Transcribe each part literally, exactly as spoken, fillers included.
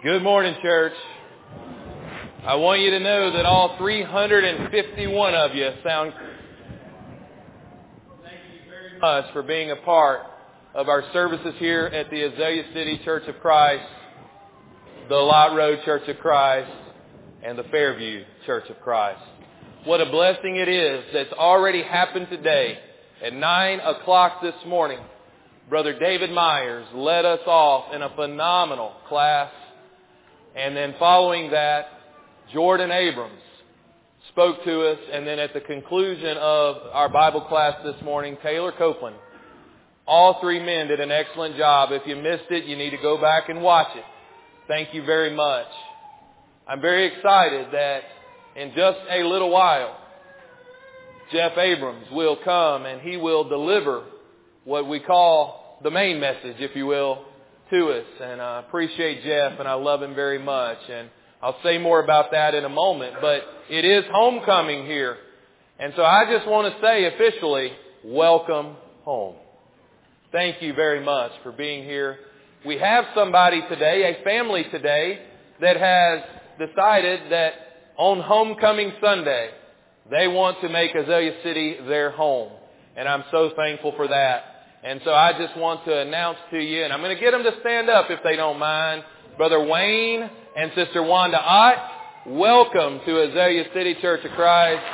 Good morning, church. I want you to know that all three hundred fifty-one of you sound... Thank you very much for being a part of our services here at the Azalea City Church of Christ, the Lot Road Church of Christ, and the Fairview Church of Christ. What a blessing it is that's already happened today. At nine o'clock this morning, Brother David Myers led us off in a phenomenal class. And then following that, Jordan Abrams spoke to us. And then at the conclusion of our Bible class this morning, Taylor Copeland. All three men did an excellent job. If you missed it, you need to go back and watch it. Thank you very much. I'm very excited that in just a little while, Jeff Abrams will come and he will deliver what we call the main message, if you will, to us. And I appreciate Jeff and I love him very much. And I'll say more about that in a moment. But it is homecoming here. And so I just want to say officially, welcome home. Thank you very much for being here. We have somebody today, a family today, that has decided that on Homecoming Sunday, they want to make Azalea City their home. And I'm so thankful for that. And so I just want to announce to you, and I'm going to get them to stand up if they don't mind, Brother Wayne and Sister Wanda Ott, welcome to Azalea City Church of Christ.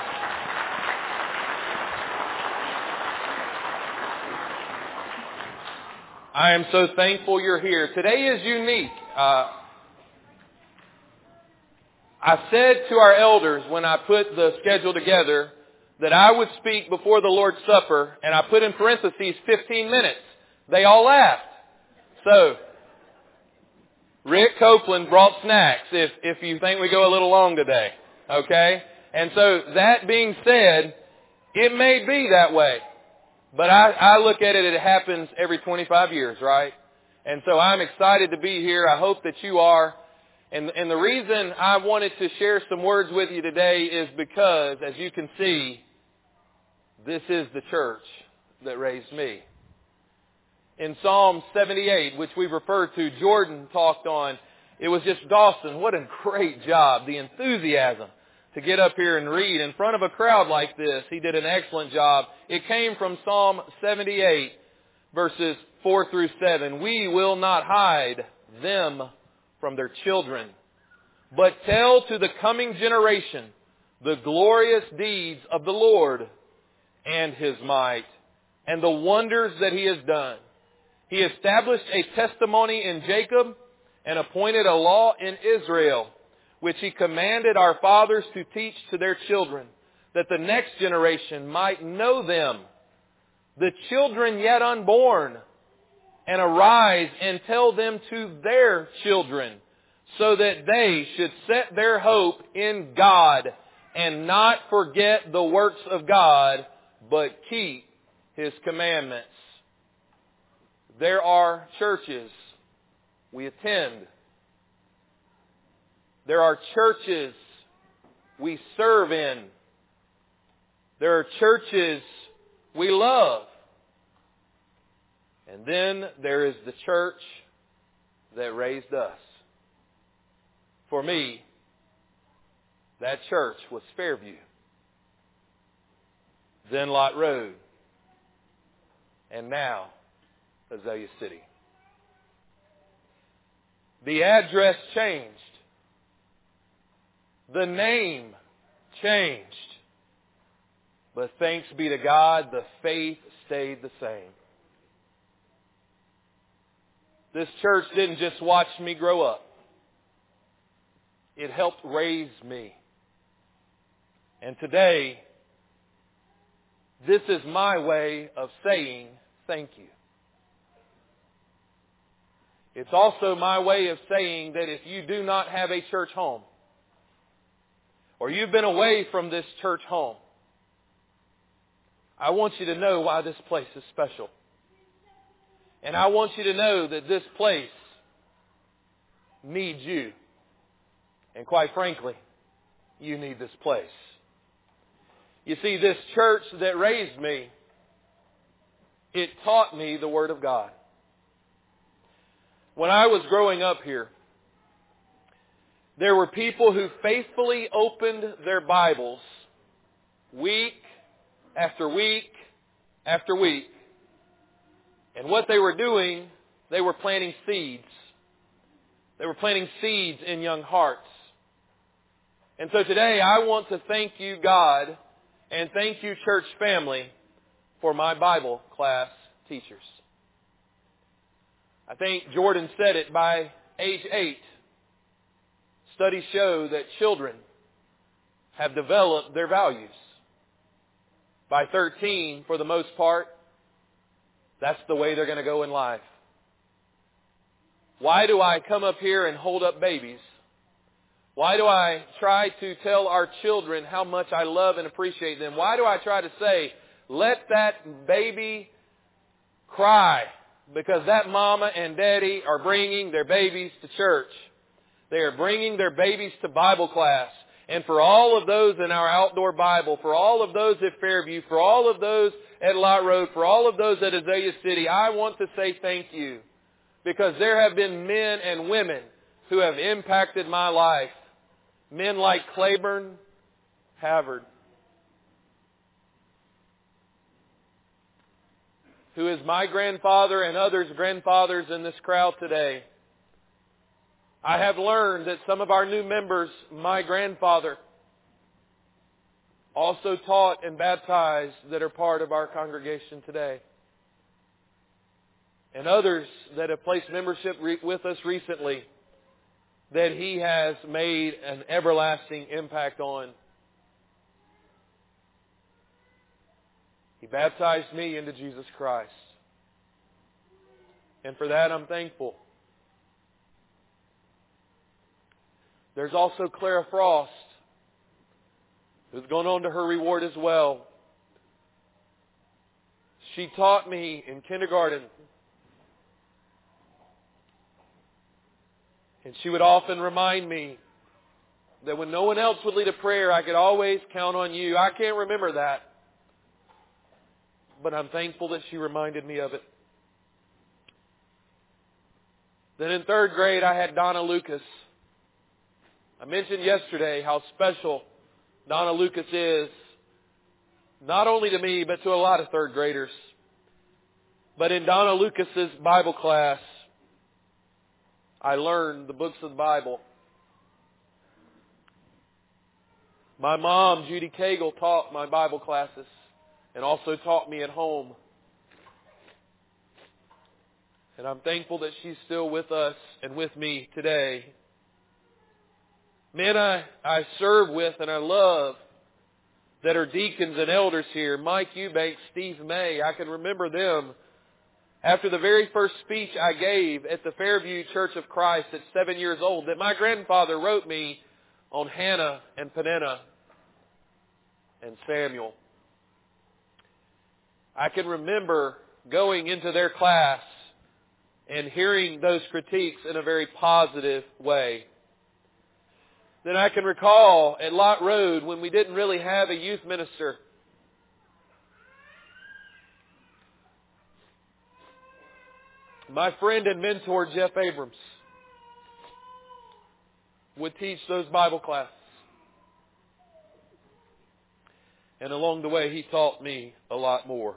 I am so thankful you're here. Today is unique. Uh, I said to our elders when I put the schedule together that I would speak before the Lord's Supper, and I put in parentheses fifteen minutes. They all laughed. So, Rick Copeland brought snacks if, if you think we go a little long today. Okay? And so, that being said, it may be that way. But I, I look at it, it happens every twenty-five years, right? And so I'm excited to be here. I hope that you are. And, and the reason I wanted to share some words with you today is because, as you can see, this is the church that raised me. In Psalm seventy-eight, which we've referred to, Jordan talked on, it was just Dawson. What a great job. The enthusiasm to get up here and read in front of a crowd like this. He did an excellent job. It came from Psalm seventy-eight, verses four through seven. We will not hide them from their children, but tell to the coming generation the glorious deeds of the Lord and His might, and the wonders that He has done. He established a testimony in Jacob and appointed a law in Israel, which He commanded our fathers to teach to their children, that the next generation might know them, the children yet unborn, and arise and tell them to their children, so that they should set their hope in God and not forget the works of God, but keep His commandments. There are churches we attend. There are churches we serve in. There are churches we love. And then there is the church that raised us. For me, that church was Fairview. Then Lot Road. And now, Azalea City. The address changed. The name changed. But thanks be to God, the faith stayed the same. This church didn't just watch me grow up. It helped raise me. And today, this is my way of saying thank you. It's also my way of saying that if you do not have a church home, or you've been away from this church home, I want you to know why this place is special. And I want you to know that this place needs you. And quite frankly, you need this place. You see, this church that raised me, it taught me the Word of God. When I was growing up here, there were people who faithfully opened their Bibles week after week after week. And what they were doing, they were planting seeds. They were planting seeds in young hearts. And so today I want to thank you, God, and thank you, church family, for my Bible class teachers. I think Jordan said it, by age eight, studies show that children have developed their values. By thirteen, for the most part, that's the way they're going to go in life. Why do I come up here and hold up babies? Why do I try to tell our children how much I love and appreciate them? Why do I try to say, let that baby cry, because that mama and daddy are bringing their babies to church. They are bringing their babies to Bible class. And for all of those in our outdoor Bible, for all of those at Fairview, for all of those at Lot Road, for all of those at Azalea City, I want to say thank you. Because there have been men and women who have impacted my life. Men like Claiborne Havard, who is my grandfather and others' grandfathers in this crowd today. I have learned that some of our new members, my grandfather, also taught and baptized, that are part of our congregation today. And others that have placed membership re- with us recently, that he has made an everlasting impact on. He baptized me into Jesus Christ. And for that I'm thankful. There's also Clara Frost, who's gone on to her reward as well. She taught me in kindergarten. And she would often remind me that when no one else would lead a prayer, I could always count on you. I can't remember that, but I'm thankful that she reminded me of it. Then in third grade, I had Donna Lucas. I mentioned yesterday how special Donna Lucas is, not only to me, but to a lot of third graders. But in Donna Lucas's Bible class, I learned the books of the Bible. My mom, Judy Cagle, taught my Bible classes and also taught me at home. And I'm thankful that she's still with us and with me today. Men I, I serve with and I love that are deacons and elders here, Mike Eubanks, Steve May, I can remember them. After the very first speech I gave at the Fairview Church of Christ at seven years old, that my grandfather wrote me on Hannah and Peninnah and Samuel. I can remember going into their class and hearing those critiques in a very positive way. Then I can recall at Lot Road when we didn't really have a youth minister. My friend and mentor, Jeff Abrams, would teach those Bible classes. And along the way, he taught me a lot more.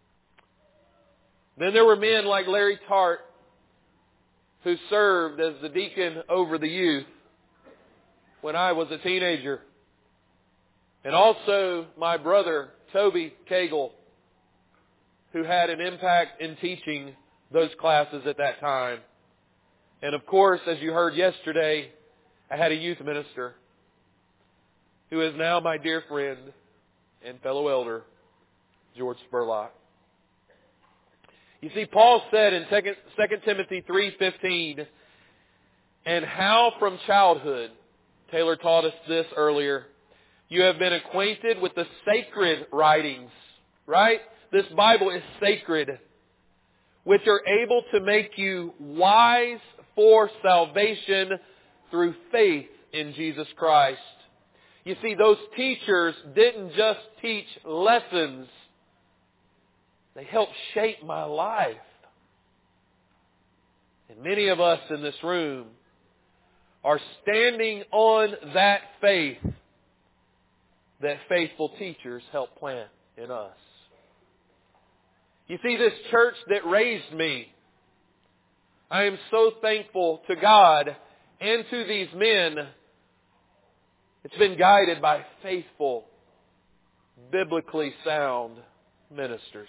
Then there were men like Larry Tart, who served as the deacon over the youth when I was a teenager. And also my brother, Toby Cagle, who had an impact in teaching those classes at that time. And of course, as you heard yesterday, I had a youth minister who is now my dear friend and fellow elder, George Spurlock. You see, Paul said in Second Timothy three fifteen, and how from childhood, Taylor taught us this earlier, you have been acquainted with the sacred writings, right? This Bible is sacred, which are able to make you wise for salvation through faith in Jesus Christ. You see, those teachers didn't just teach lessons. They helped shape my life. And many of us in this room are standing on that faith that faithful teachers help plant in us. You see, this church that raised me, I am so thankful to God and to these men. It's been guided by faithful, biblically sound ministers.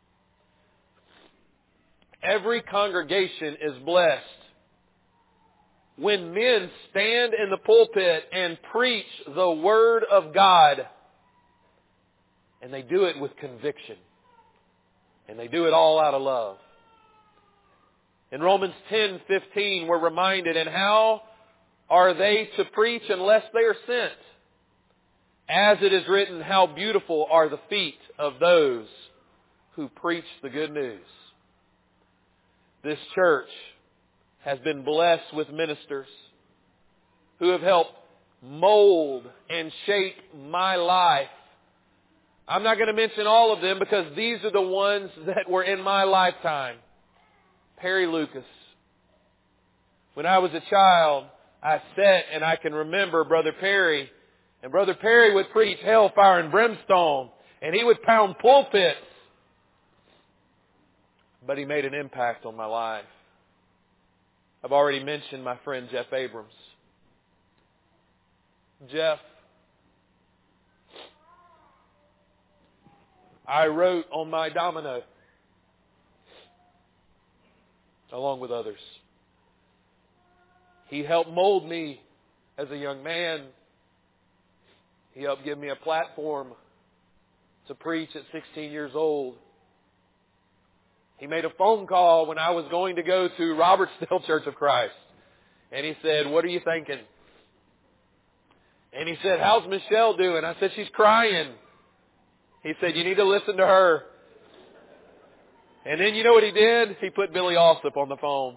Every congregation is blessed when men stand in the pulpit and preach the Word of God. And they do it with conviction. And they do it all out of love. In Romans ten fifteen, we're reminded, and how are they to preach unless they are sent? As it is written, how beautiful are the feet of those who preach the good news. This church has been blessed with ministers who have helped mold and shape my life. I'm not going to mention all of them because these are the ones that were in my lifetime. Perry Lucas. When I was a child, I sat and I can remember Brother Perry. And Brother Perry would preach hellfire and brimstone. And he would pound pulpits. But he made an impact on my life. I've already mentioned my friend Jeff Abrams. Jeff, I wrote on my domino along with others. He helped mold me as a young man. He helped give me a platform to preach at sixteen years old. He made a phone call when I was going to go to Robertsdale Church of Christ. And he said, "What are you thinking?" And he said, "How's Michelle doing?" I said, "She's crying." He said, "You need to listen to her." And then you know what he did? He put Billy Alsop on the phone.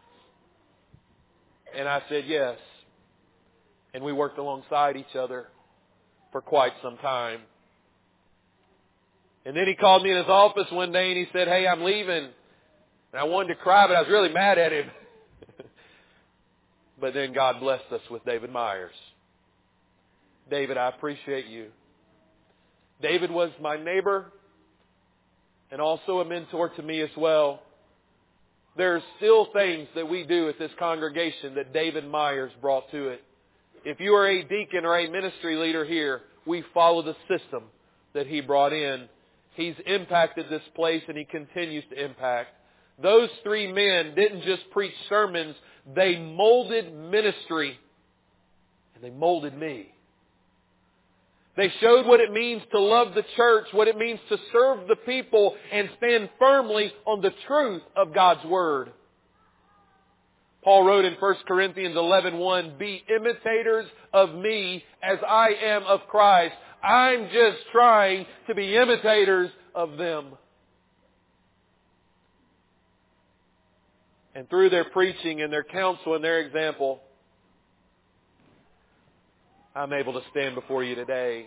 And I said, "Yes." And we worked alongside each other for quite some time. And then he called me in his office one day and he said, "Hey, I'm leaving." And I wanted to cry, but I was really mad at him. But then God blessed us with David Myers. David, I appreciate you. David was my neighbor and also a mentor to me as well. There's still things that we do at this congregation that David Myers brought to it. If you are a deacon or a ministry leader here, we follow the system that he brought in. He's impacted this place and he continues to impact. Those three men didn't just preach sermons, they molded ministry. And they molded me. They showed what it means to love the church, what it means to serve the people, and stand firmly on the truth of God's Word. Paul wrote in First Corinthians eleven one, "Be imitators of me as I am of Christ." I'm just trying to be imitators of them. And through their preaching and their counsel and their example, I'm able to stand before you today.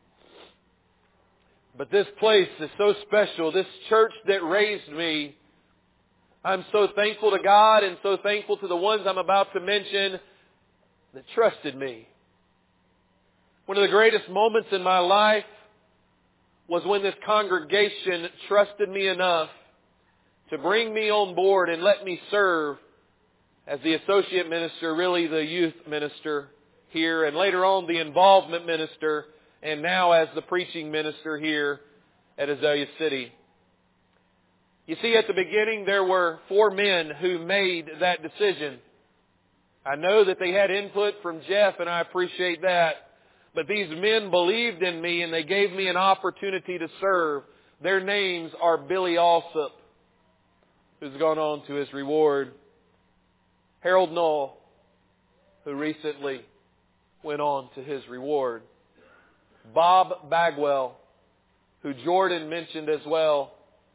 But this place is so special. This church that raised me, I'm so thankful to God and so thankful to the ones I'm about to mention that trusted me. One of the greatest moments in my life was when this congregation trusted me enough to bring me on board and let me serve as the associate minister, really the youth minister here, and later on the involvement minister, and now as the preaching minister here at Azalea City. You see, at the beginning there were four men who made that decision. I know that they had input from Jeff, and I appreciate that. But these men believed in me and they gave me an opportunity to serve. Their names are Billy Alsop, who's gone on to his reward. Harold Knoll, who recently went on to his reward. Bob Bagwell, who Jordan mentioned as well.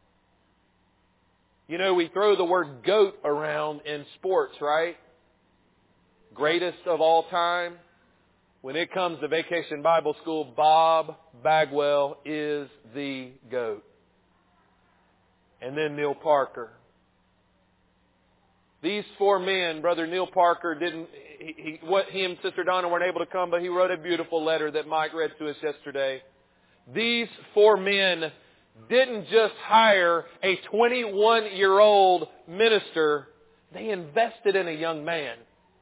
You know, we throw the word GOAT around in sports, right? Greatest of all time. When it comes to Vacation Bible School, Bob Bagwell is the GOAT. And then Neil Parker. These four men, Brother Neil Parker didn't, he, he, what he and Sister Donna weren't able to come, but he wrote a beautiful letter that Mike read to us yesterday. These four men didn't just hire a twenty-one-year-old minister, they invested in a young man.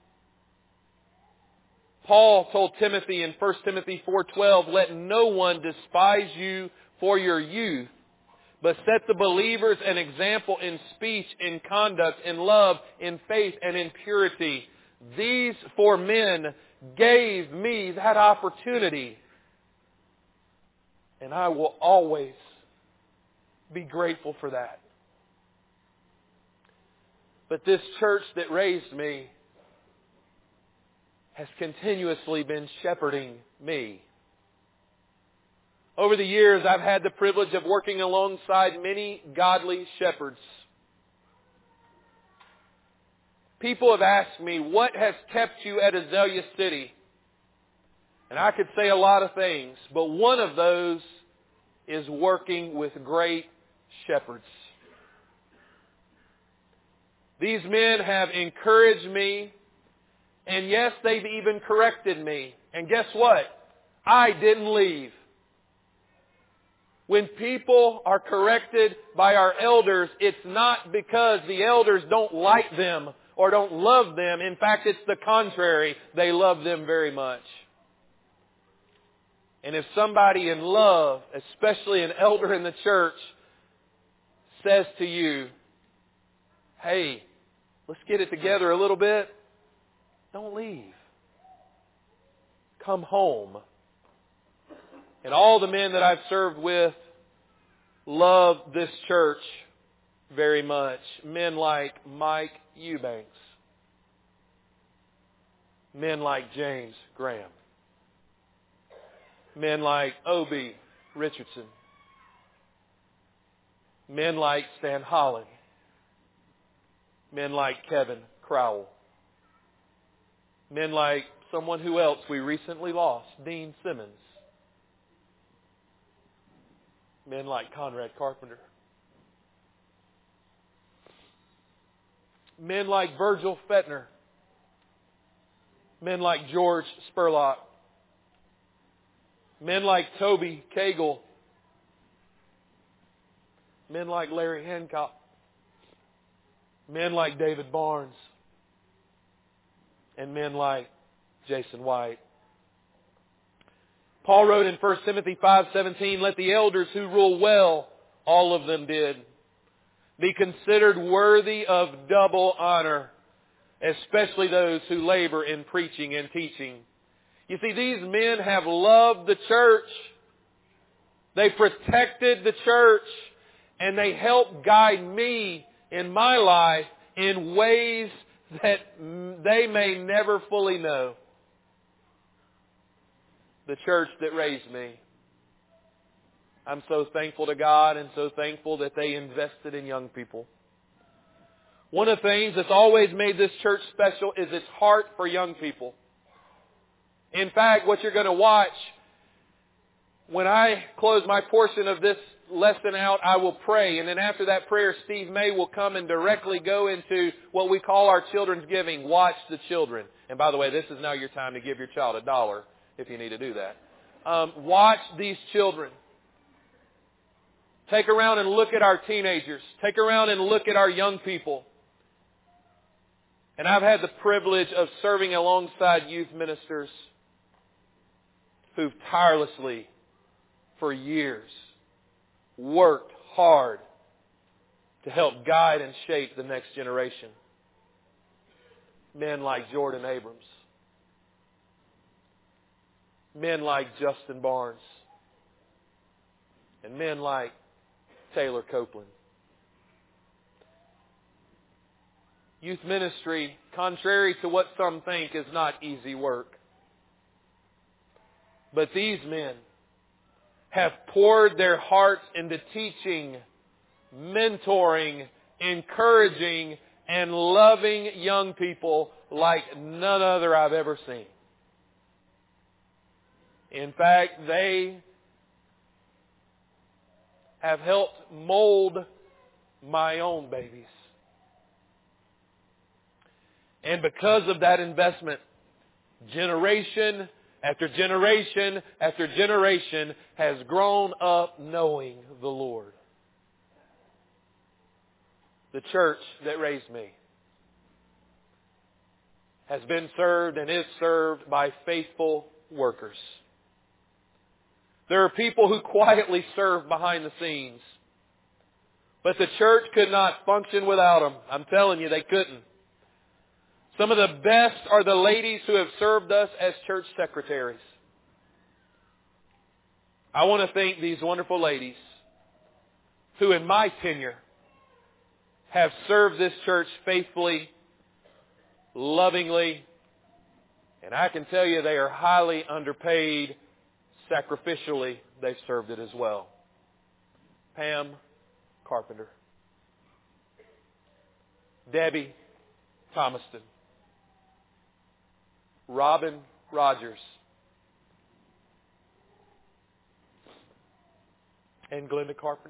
Paul told Timothy in First Timothy four twelve, let no one despise you for your youth, but set the believers an example in speech, in conduct, in love, in faith, and in purity. These four men gave me that opportunity. And I will always be grateful for that. But this church that raised me has continuously been shepherding me. Over the years, I've had the privilege of working alongside many godly shepherds. People have asked me, what has kept you at Azalea City? And I could say a lot of things, but one of those is working with great shepherds. These men have encouraged me, and yes, they've even corrected me. And guess what? I didn't leave. When people are corrected by our elders, it's not because the elders don't like them or don't love them. In fact, it's the contrary. They love them very much. And if somebody in love, especially an elder in the church, says to you, hey, let's get it together a little bit, don't leave. Come home. And all the men that I've served with love this church very much. Men like Mike Eubanks. Men like James Graham. Men like Obie Richardson. Men like Stan Holland. Men like Kevin Crowell. Men like someone who else we recently lost, Dean Simmons. Men like Conrad Carpenter. Men like Virgil Fettner. Men like George Spurlock. Men like Toby Cagle. Men like Larry Hancock. Men like David Barnes. And men like Jason White. Paul wrote in First Timothy five seventeen, let the elders who rule well, all of them did, be considered worthy of double honor, especially those who labor in preaching and teaching. You see, these men have loved the church. They protected the church. And they helped guide me in my life in ways that they may never fully know. The church that raised me. I'm so thankful to God and so thankful that they invested in young people. One of the things that's always made this church special is its heart for young people. In fact, what you're going to watch, when I close my portion of this lesson out, I will pray. And then after that prayer, Steve May will come and directly go into what we call our children's giving. Watch the children. And by the way, this is now your time to give your child a dollar if you need to do that. Um, watch these children. Take around and look at our teenagers. Take around and look at our young people. And I've had the privilege of serving alongside youth ministers who've tirelessly, for years, worked hard to help guide and shape the next generation. Men like Jordan Abrams. Men like Justin Barnes. And men like Taylor Copeland. Youth ministry, contrary to what some think, is not easy work. But these men have poured their hearts into teaching, mentoring, encouraging, and loving young people like none other I've ever seen. In fact, they have helped mold my own babies. And because of that investment, generation after generation after generation has grown up knowing the Lord. The church that raised me has been served and is served by faithful workers. There are people who quietly serve behind the scenes. But the church could not function without them. I'm telling you, they couldn't. Some of the best are the ladies who have served us as church secretaries. I want to thank these wonderful ladies who in my tenure have served this church faithfully, lovingly, and I can tell you they are highly underpaid. Sacrificially, they've served it as well. Pam Carpenter, Debbie Thomaston, Robin Rogers, and Glenda Carpenter.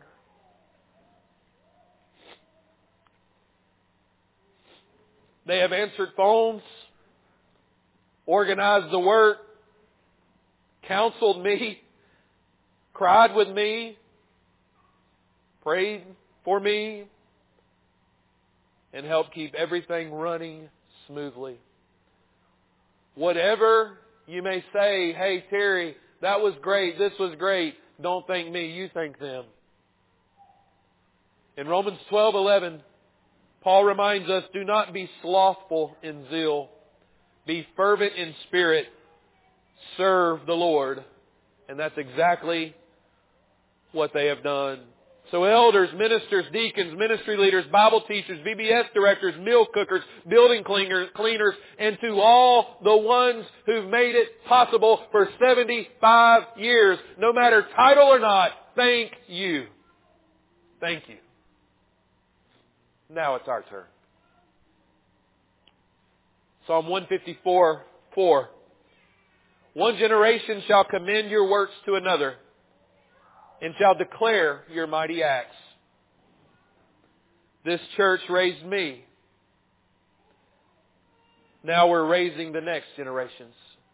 They have answered phones, organized the work, counseled me, cried with me, prayed for me, and helped keep everything running smoothly. Whatever you may say, hey Terry, that was great, this was great, don't thank me, you thank them. In Romans twelve eleven, Paul reminds us, do not be slothful in zeal, be fervent in spirit, serve the Lord. And that's exactly what they have done. So elders, ministers, deacons, ministry leaders, Bible teachers, V B S directors, meal cookers, building cleaners, cleaners, and to all the ones who've made it possible for seventy-five years, no matter title or not, thank you. Thank you. Now it's our turn. Psalm one fifty-four, four. One generation shall commend your works to another, and shall declare your mighty acts. This church raised me. Now we're raising the next generations.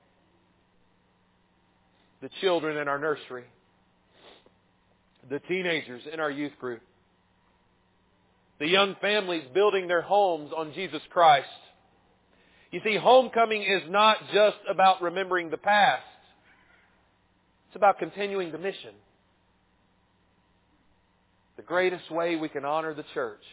The children in our nursery. The teenagers in our youth group. The young families building their homes on Jesus Christ. You see, homecoming is not just about remembering the past. It's about continuing the mission. The greatest way we can honor the church.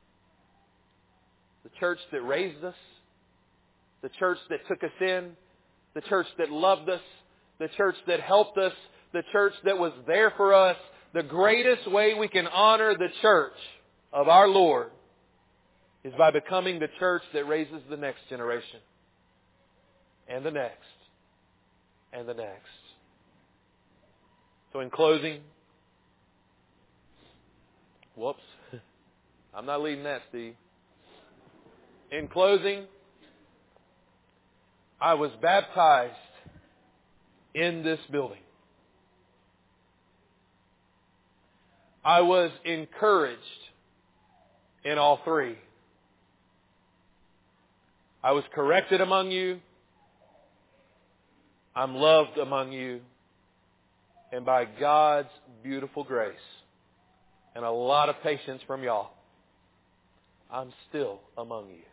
The church that raised us. The church that took us in. The church that loved us. The church that helped us. The church that was there for us. The greatest way we can honor the church of our Lord is by becoming the church that raises the next generation. And the next. And the next. So in closing, whoops, I'm not leading that, Steve. In closing, I was baptized in this building. I was encouraged in all three. I was corrected among you. I'm loved among you. And by God's beautiful grace and a lot of patience from y'all, I'm still among you.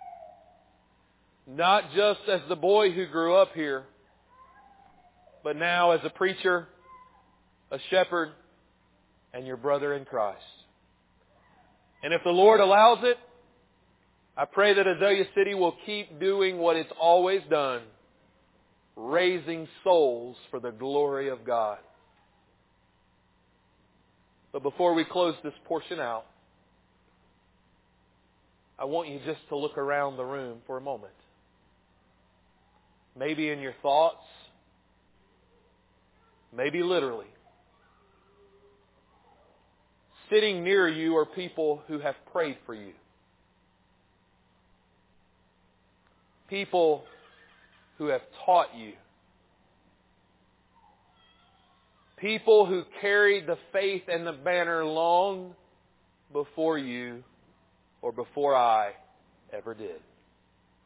Not just as the boy who grew up here, but now as a preacher, a shepherd, and your brother in Christ. And if the Lord allows it, I pray that Azalea City will keep doing what it's always done, raising souls for the glory of God. But before we close this portion out, I want you just to look around the room for a moment. Maybe in your thoughts, maybe literally. Sitting near you are people who have prayed for you. People who have taught you. People who carried the faith and the banner long before you or before I ever did.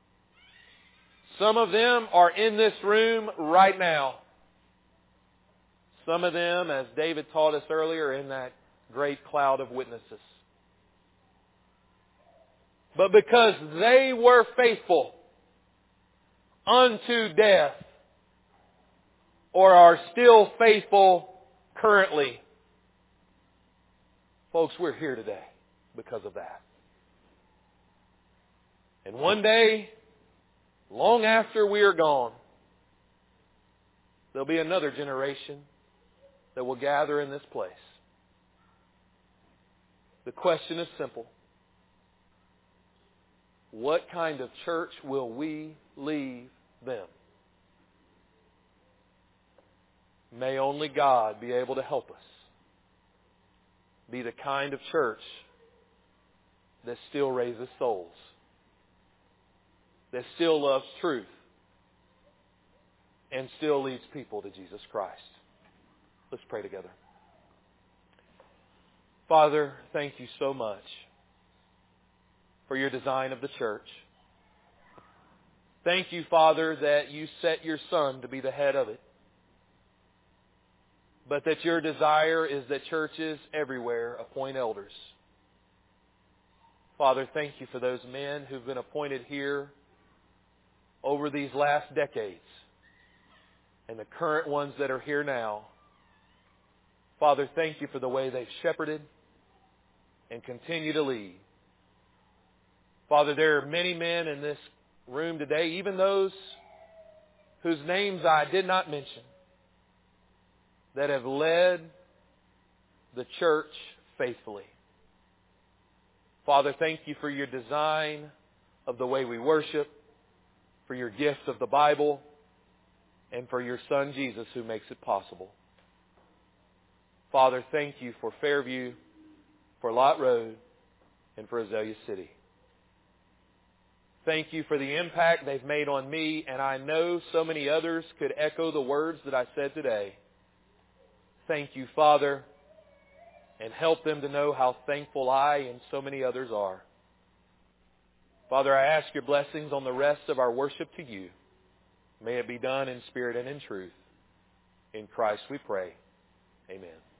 Some of them are in this room right now. Some of them, as David taught us earlier, in that great cloud of witnesses. But because they were faithful unto death, or are still faithful currently, folks, we're here today because of that. And one day, long after we are gone, there'll be another generation that will gather in this place. The question is simple. What kind of church will we leave them? May only God be able to help us be the kind of church that still raises souls, that still loves truth, and still leads people to Jesus Christ. Let's pray together. Father, thank you so much for your design of the church. Thank you, Father, that you set your Son to be the head of it. But that your desire is that churches everywhere appoint elders. Father, thank you for those men who've been appointed here over these last decades and the current ones that are here now. Father, thank you for the way they've shepherded and continue to lead. Father, there are many men in this room today, even those whose names I did not mention, that have led the church faithfully. Father, thank you for your design of the way we worship, for your gift of the Bible, and for your Son Jesus who makes it possible. Father, thank you for Fairview, for Lot Road, and for Azalea City. Thank you for the impact they've made on me, and I know so many others could echo the words that I said today. Thank you, Father, and help them to know how thankful I and so many others are. Father, I ask your blessings on the rest of our worship to you. May it be done in spirit and in truth. In Christ we pray. Amen.